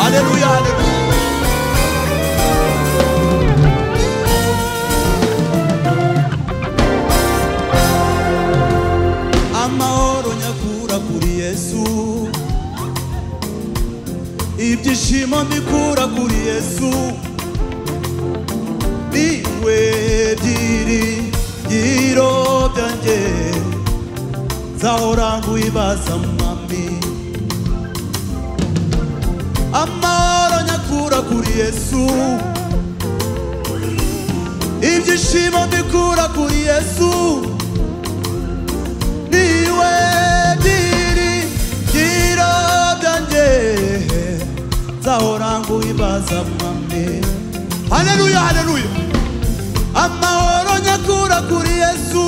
Haleluya, haleluya. Amahoro nyakura kuri Yesu, ibyishimo mbikura kuri Yesu, niwe byiringiro byanjye, nzahora nguhibaza mwami. Amahoro nyakura kuri Yesu, ibyishimo mbikura kuri Yesu, niwe byiringiro byanjye, nzahora nguhibaza mwami. Haleluya, haleluya. Amahoro nyakura kuri Yesu,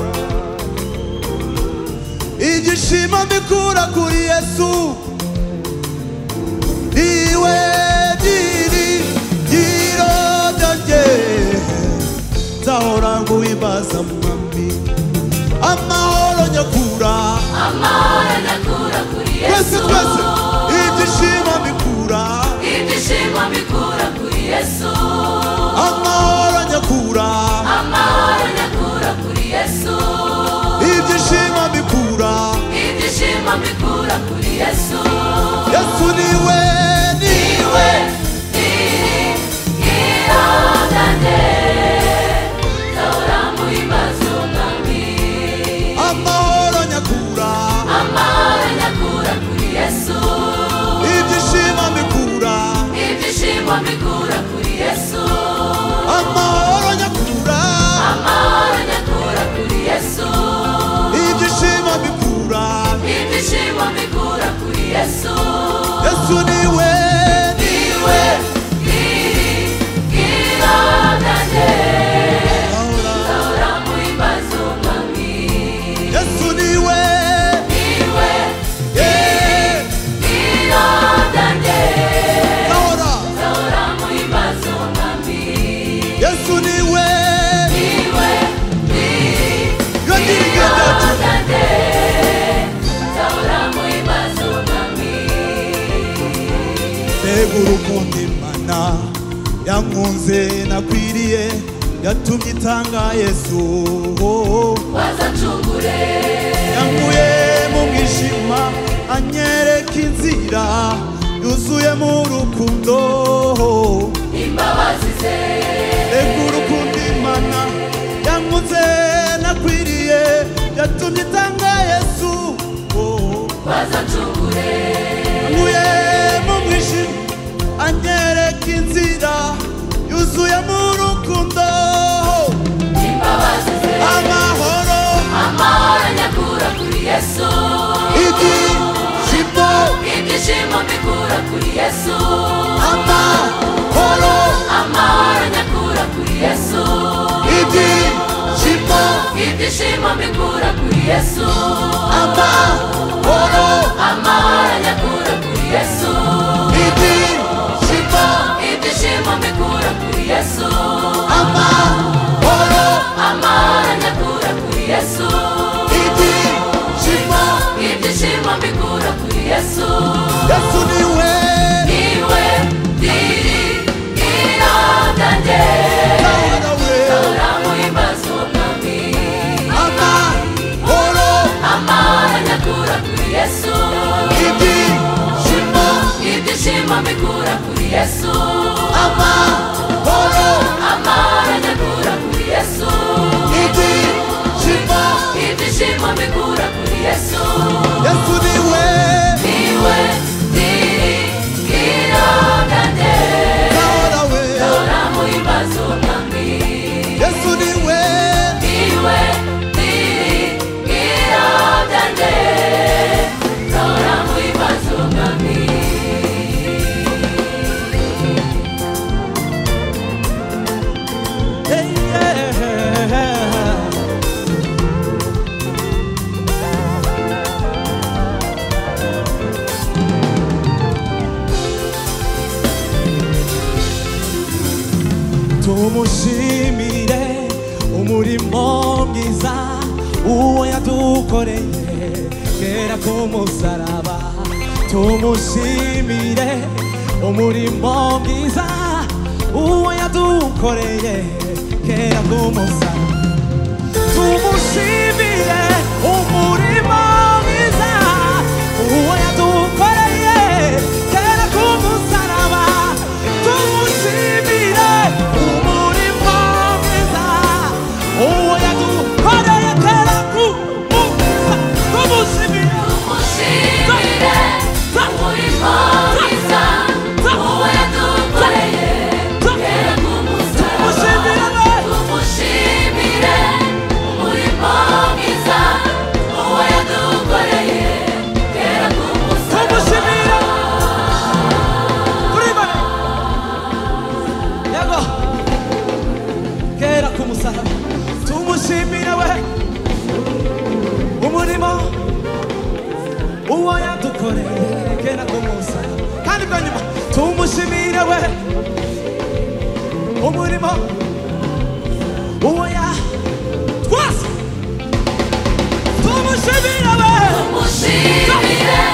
ibyishimo mbikura kuri Yesu, niwe byiringiro byanjye, nzahora nguhibaza mwami. Amahoro nyakura kuri Yesu, twese ibyishimo mbikura kuri Yesu. Amahoro nyakura kuri Yesu, ibyishimo mbikura kuri Yesu. Yesu niwe byiringiro byanjye, nzahora nguhibaza mwami. amahoro nyakura kuri Yesu, ibyishimo mbikura kuri Yesu. amahoro nyakura kuri Yesu, ibyishimo mbikura kuri Yesu. Yesu niwe byiringiro byanjye, nzahora nguhibaza mwami. Yesu niwe byiringiro byanjye, ahora nzahora nguhibaza mwami. Yesu niwe byiringiro byanjye, nzahora nguhibaza mwami. Mbega urukundo Imana yankunze nakwiriye, yatumye itanga Yesu, wazacungure yankuye mu mwijima anyereka inzira yuzuyemo urukundo. imbabazi ze, Mbega urukundo Imana yankunze nakwiriye, yatumye itanga Yesu, wazacungure yankuye mu mwijima anyereka inzira yuzuyemo urukundo. imbabazi ze. Amahoro nyakura kuri Yesu, ibyishimo mbikura kuri Yesu. amahoro nyakura kuri Yesu, ibyishimo mbikura kuri Yesu. amahoro nyakura kuri Yesu, ibyishimo mbikura kuri Yesu. amahoro nyakura kuri Yesu, ibyishimo mbikura kuri Yesu. Yesu niwe byiringiro byanjye, ahora we nzahora nguhibaza mwami. amahoro nyakura kuri Yesu, ibyishimo mbikura kuri Yesu. amahoro nyakura kuri Yesu, ibyishimo mbikura kuri Yesu. Yesu niwe byiringiro byanjye, ahora we nzahora nguhibaza mwami. Yesu niwe byiringiro byanjye, nzahora nguhibaza mwami. Hey, yeah. tumushimire umurimo mwiza uwo yadukoreye kera ku musaraba. Tumushimire umurimo mwiza uwo yadukoreye kera ku musaraba. Tumushimire umurimo mwiza uwo yadukoreye kera ku musaraba. Tumushimire umurimo mwiza uwo yadukoreye kera ku musaraba. Tumushimire umurimo mwiza uwo yadukoreye kera ku musaraba. Tumushimire umurimo mwiza uwo yadukoreye kera ku musaraba. Yego kera ku musaraba. Tumushimire we umurimo uwo yadukoreye kera ku musaraba. Kandi bwa nyuma tumushimire we umurimo uwo twese tumushimire we. Tumushimire